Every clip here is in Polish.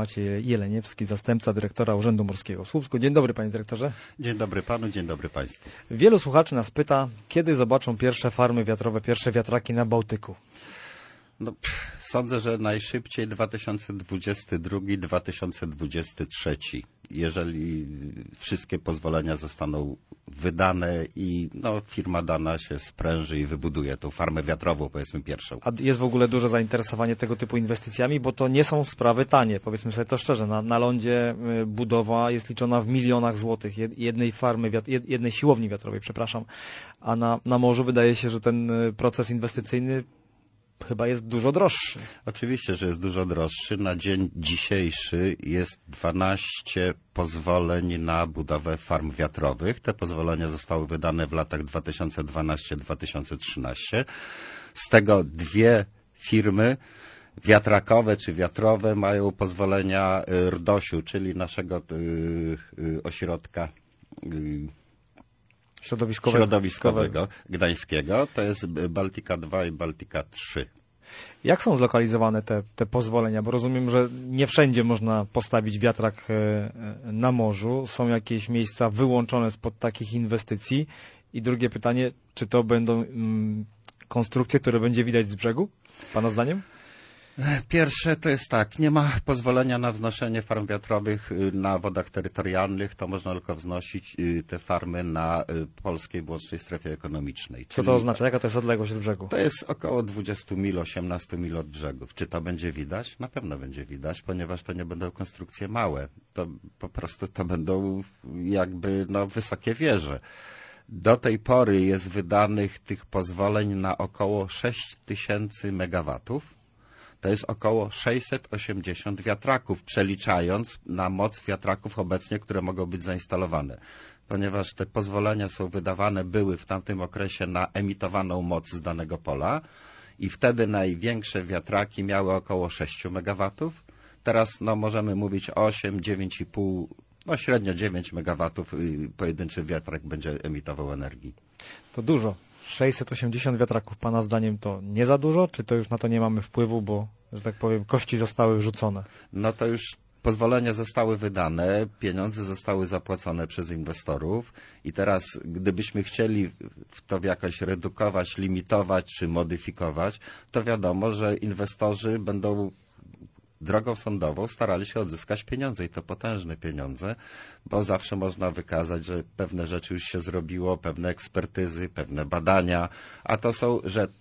Maciej Jeleniewski, zastępca dyrektora Urzędu Morskiego w Słupsku. Dzień dobry, panie dyrektorze. Dzień dobry panu, dzień dobry państwu. Wielu słuchaczy nas pyta, kiedy zobaczą pierwsze farmy wiatrowe, pierwsze wiatraki na Bałtyku? No, sądzę, że najszybciej 2022-2023, jeżeli wszystkie pozwolenia zostaną wydane i firma dana się spręży i wybuduje tą farmę wiatrową, powiedzmy pierwszą. A jest w ogóle duże zainteresowanie tego typu inwestycjami, bo to nie są sprawy tanie, powiedzmy sobie to szczerze. Na lądzie budowa jest liczona w milionach złotych jednej farmy, jednej siłowni wiatrowej, przepraszam, a na morzu wydaje się, że ten proces inwestycyjny chyba jest dużo droższy. Oczywiście, że jest dużo droższy. Na dzień dzisiejszy jest 12 pozwoleń na budowę farm wiatrowych. Te pozwolenia zostały wydane w latach 2012-2013. Z tego 2 firmy wiatrakowe czy wiatrowe mają pozwolenia RDOŚ-u, czyli naszego ośrodka środowiskowego gdańskiego. To jest Baltica 2 i Baltica 3. Jak są zlokalizowane te pozwolenia? Bo rozumiem, że nie wszędzie można postawić wiatrak na morzu. Są jakieś miejsca wyłączone spod takich inwestycji? I drugie pytanie, czy to będą konstrukcje, które będzie widać z brzegu, pana zdaniem? Pierwsze to jest tak, nie ma pozwolenia na wznoszenie farm wiatrowych na wodach terytorialnych, to można tylko wznosić te farmy na polskiej wyłącznej strefie ekonomicznej. Co to oznacza? Jaka to jest odległość od brzegu? To jest około 20 mil, 18 mil od brzegów. Czy to będzie widać? Na pewno będzie widać, ponieważ to nie będą konstrukcje małe. To po prostu to będą jakby wysokie wieże. Do tej pory jest wydanych tych pozwoleń na około 6000 megawatów. To jest około 680 wiatraków, przeliczając na moc wiatraków obecnie, które mogą być zainstalowane. Ponieważ te pozwolenia są wydawane, były w tamtym okresie na emitowaną moc z danego pola i wtedy największe wiatraki miały około 6 megawatów. Teraz możemy mówić 8, 9,5, średnio 9 megawatów pojedynczy wiatrak będzie emitował energii. To dużo. 680 wiatraków, pana zdaniem to nie za dużo, czy to już na to nie mamy wpływu, bo, że tak powiem, kości zostały wrzucone? No to już pozwolenia zostały wydane, pieniądze zostały zapłacone przez inwestorów i teraz gdybyśmy chcieli to jakoś redukować, limitować czy modyfikować, to wiadomo, że inwestorzy będą drogą sądową starali się odzyskać pieniądze i to potężne pieniądze, bo zawsze można wykazać, że pewne rzeczy już się zrobiło, pewne ekspertyzy, pewne badania, a to są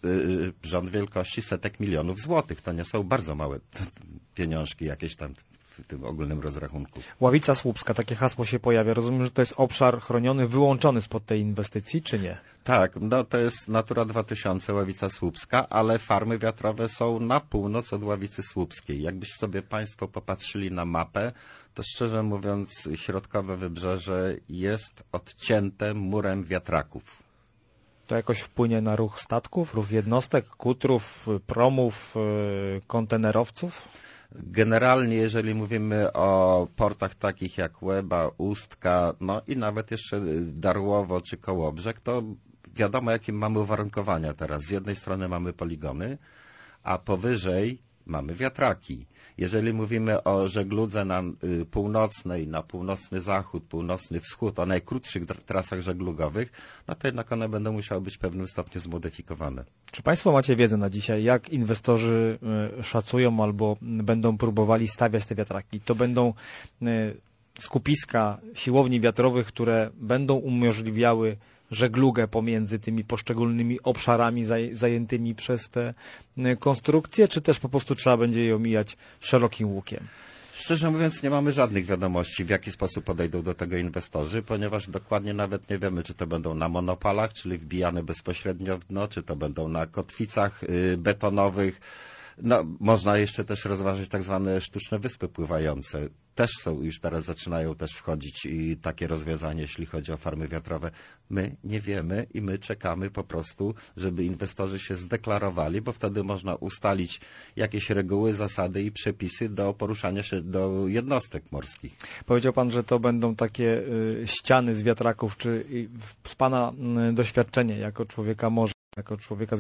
rząd wielkości setek milionów złotych. To nie są bardzo małe pieniążki jakieś tam w tym ogólnym rozrachunku. Ławica Słupska, takie hasło się pojawia. Rozumiem, że to jest obszar chroniony, wyłączony spod tej inwestycji, czy nie? Tak, to jest Natura 2000, Ławica Słupska, ale farmy wiatrowe są na północ od Ławicy Słupskiej. Jakbyś sobie państwo popatrzyli na mapę, to szczerze mówiąc środkowe wybrzeże jest odcięte murem wiatraków. To jakoś wpłynie na ruch statków, ruch jednostek, kutrów, promów, kontenerowców? Generalnie, jeżeli mówimy o portach takich jak Łeba, Ustka, i nawet jeszcze Darłowo czy Kołobrzeg, to wiadomo, jakie mamy uwarunkowania teraz. Z jednej strony mamy poligony, a powyżej mamy wiatraki. Jeżeli mówimy o żegludze na północnej, na północny zachód, północny wschód, o najkrótszych trasach żeglugowych, to jednak one będą musiały być w pewnym stopniu zmodyfikowane. Czy państwo macie wiedzę na dzisiaj, jak inwestorzy szacują albo będą próbowali stawiać te wiatraki? To będą skupiska siłowni wiatrowych, które będą umożliwiały żeglugę pomiędzy tymi poszczególnymi obszarami zajętymi przez te konstrukcje, czy też po prostu trzeba będzie je omijać szerokim łukiem? Szczerze mówiąc, nie mamy żadnych wiadomości, w jaki sposób podejdą do tego inwestorzy, ponieważ dokładnie nawet nie wiemy, czy to będą na monopalach, czyli wbijane bezpośrednio w dno, czy to będą na kotwicach betonowych. Można jeszcze też rozważyć tak zwane sztuczne wyspy pływające. Też już teraz zaczynają też wchodzić i takie rozwiązanie, jeśli chodzi o farmy wiatrowe. My nie wiemy i my czekamy po prostu, żeby inwestorzy się zdeklarowali, bo wtedy można ustalić jakieś reguły, zasady i przepisy do poruszania się do jednostek morskich. Powiedział pan, że to będą takie ściany z wiatraków. Czy z pana doświadczenia jako człowieka morza, jako człowieka związanego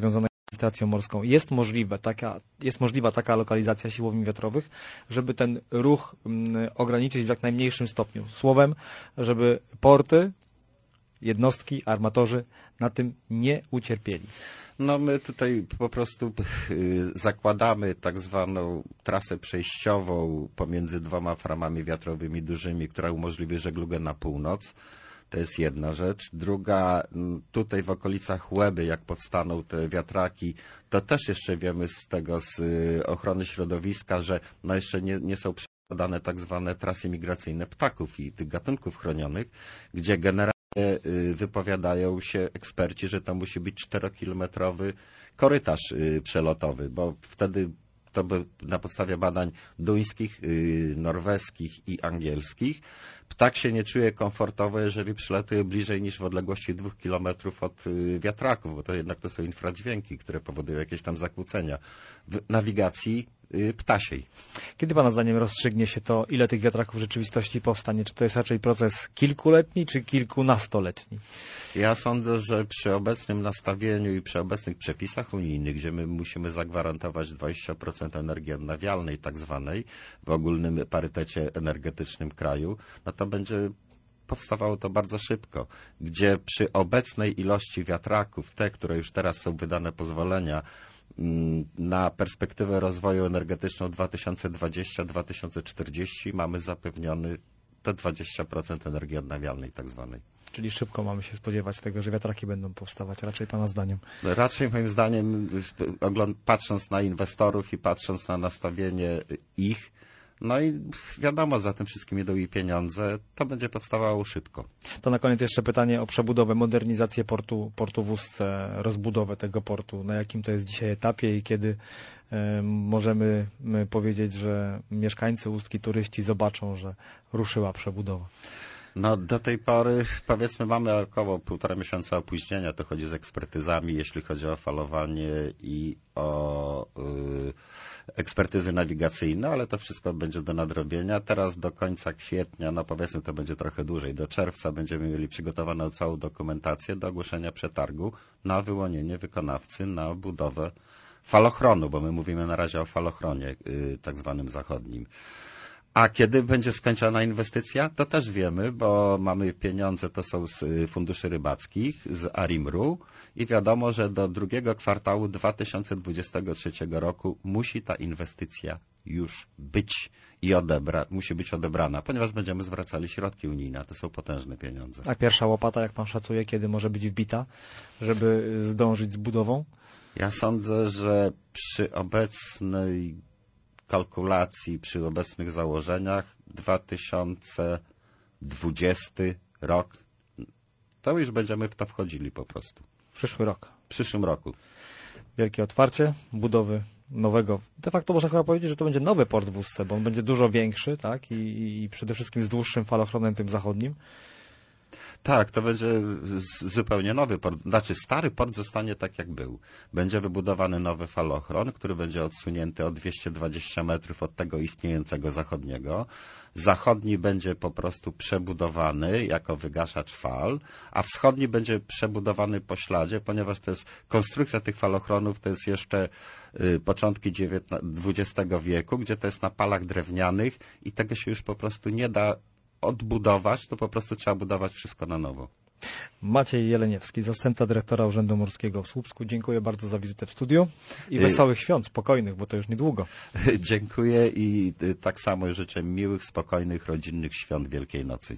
administracją morską jest możliwa taka lokalizacja siłowni wiatrowych, żeby ten ruch ograniczyć w jak najmniejszym stopniu. Słowem, żeby porty, jednostki, armatorzy na tym nie ucierpieli. No my tutaj po prostu zakładamy tak zwaną trasę przejściową pomiędzy dwoma farmami wiatrowymi dużymi, która umożliwi żeglugę na północ. To jest jedna rzecz. Druga, tutaj w okolicach Łeby, jak powstaną te wiatraki, to też jeszcze wiemy z ochrony środowiska, że no jeszcze nie są przekładane tak zwane trasy migracyjne ptaków i tych gatunków chronionych, gdzie generalnie wypowiadają się eksperci, że to musi być 4-kilometrowy korytarz przelotowy, bo wtedy to by na podstawie badań duńskich, norweskich i angielskich ptak się nie czuje komfortowo, jeżeli przylatuje bliżej niż w odległości 2 kilometrów od wiatraków, bo to jednak to są infradźwięki, które powodują jakieś tam zakłócenia w nawigacji ptasiej. Kiedy Pana zdaniem rozstrzygnie się to, ile tych wiatraków w rzeczywistości powstanie? Czy to jest raczej proces kilkuletni, czy kilkunastoletni? Ja sądzę, że przy obecnym nastawieniu i przy obecnych przepisach unijnych, gdzie my musimy zagwarantować 20% energii odnawialnej, tak zwanej, w ogólnym parytecie energetycznym kraju, no to będzie powstawało to bardzo szybko, gdzie przy obecnej ilości wiatraków, te, które już teraz są wydane pozwolenia, na perspektywę rozwoju energetyczną 2020-2040 mamy zapewniony te 20% energii odnawialnej tak zwanej. Czyli szybko mamy się spodziewać tego, że wiatraki będą powstawać, raczej Pana zdaniem? Raczej moim zdaniem, patrząc na inwestorów i patrząc na nastawienie ich, no i wiadomo, za tym wszystkim idą i pieniądze, to będzie powstawało szybko. To na koniec jeszcze pytanie o przebudowę, modernizację portu w Ustce, rozbudowę tego portu. Na jakim to jest dzisiaj etapie i kiedy możemy powiedzieć, że mieszkańcy Ustki, turyści zobaczą, że ruszyła przebudowa? No do tej pory, powiedzmy, mamy około 1,5 miesiąca opóźnienia, to chodzi z ekspertyzami, jeśli chodzi o falowanie i o ekspertyzy nawigacyjne, ale to wszystko będzie do nadrobienia. Teraz do końca kwietnia, no powiedzmy, to będzie trochę dłużej, do czerwca będziemy mieli przygotowaną całą dokumentację do ogłoszenia przetargu na wyłonienie wykonawcy na budowę falochronu, bo my mówimy na razie o falochronie tak zwanym zachodnim. A kiedy będzie skończona inwestycja, to też wiemy, bo mamy pieniądze, to są z funduszy rybackich, z ARIMR-u i wiadomo, że do drugiego kwartału 2023 roku musi ta inwestycja już być i musi być odebrana, ponieważ będziemy zwracali środki unijne, to są potężne pieniądze. A pierwsza łopata, jak Pan szacuje, kiedy może być wbita, żeby zdążyć z budową? Ja sądzę, że przy obecnej kalkulacji, przy obecnych założeniach 2020 rok, to już będziemy w to wchodzili po prostu. Przyszły rok. W przyszłym roku. Wielkie otwarcie budowy nowego. De facto można chyba powiedzieć, że to będzie nowy port w Ustce, bo on będzie dużo większy, tak? I przede wszystkim z dłuższym falochronem tym zachodnim. Tak, to będzie zupełnie nowy port. Znaczy stary port zostanie tak jak był. Będzie wybudowany nowy falochron, który będzie odsunięty o 220 metrów od tego istniejącego zachodniego. Zachodni będzie po prostu przebudowany jako wygaszacz fal, a wschodni będzie przebudowany po śladzie, ponieważ to jest konstrukcja tych falochronów, to jest jeszcze początki XX wieku, gdzie to jest na palach drewnianych i tego się już po prostu nie da odbudować, to po prostu trzeba budować wszystko na nowo. Maciej Jeleniewski, zastępca dyrektora Urzędu Morskiego w Słupsku. Dziękuję bardzo za wizytę w studiu i wesołych świąt, spokojnych, bo to już niedługo. Dziękuję i tak samo życzę miłych, spokojnych, rodzinnych świąt Wielkiej Nocy.